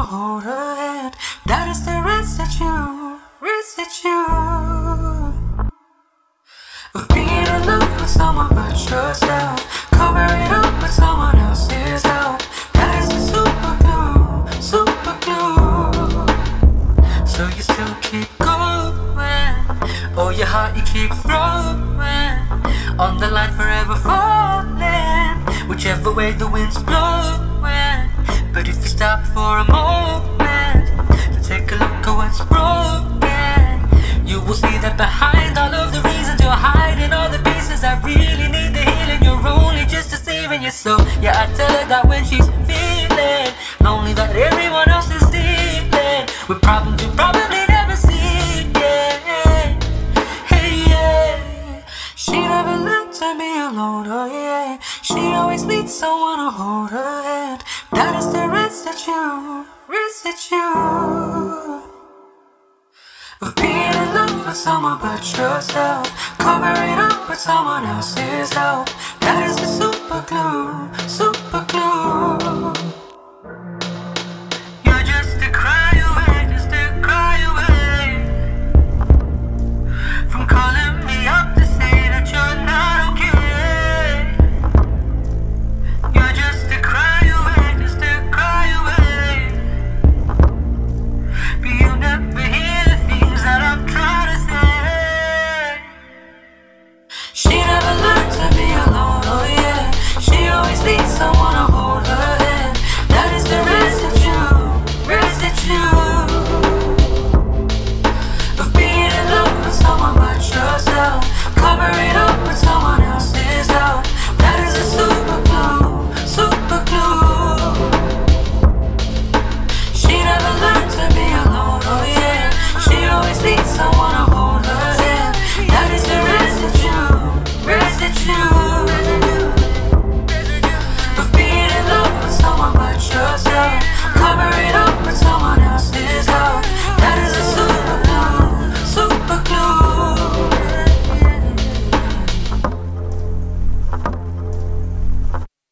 wanna hold her hand. That is the residue of being in love with someone but yourself. Cover it up with someone else's help. That is the super glue. So you still keep going. Oh, your heart you keep throwing on the line, forever falling, whichever way the wind's blowing. But if you stop for a moment to take a look at what's broken, you will see that behind all of the reasons you're hiding all the pieces that really need the healing, you're only just deceiving your soul. Yeah, I tell her that when she's feeling lonely, that everyone else is dealing with problems you probably never see. Yeah, hey, yeah. She never let me alone, oh yeah. She always needs someone to hold her hand. That is the residue of being in love with someone but yourself. Cover it up with someone else's help. That is